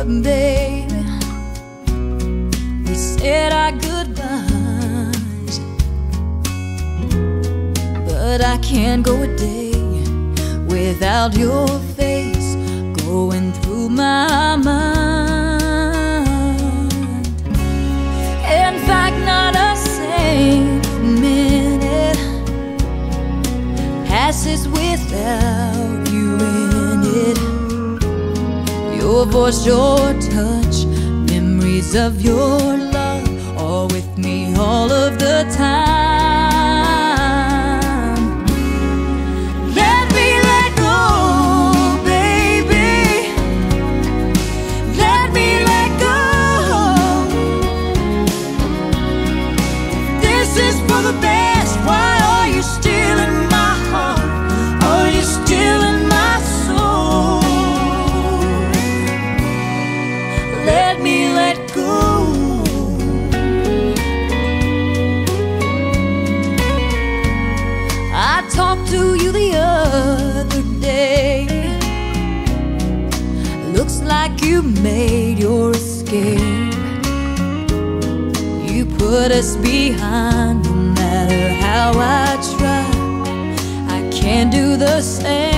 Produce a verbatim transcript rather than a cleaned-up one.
baby, we said our goodbyes, but I can't go a day without your face going through my mind. In fact, not a single minute passes without you in it. Your voice, your touch, memories of your love, all with me all of the time. Let me let go, baby. Let me let go. If this is for the best, why are you still in my heart? Are you still in my soul? Let me let go. I talked to you the other day. Looks like you made your escape. You put us behind. No matter how I try, I can't do the same.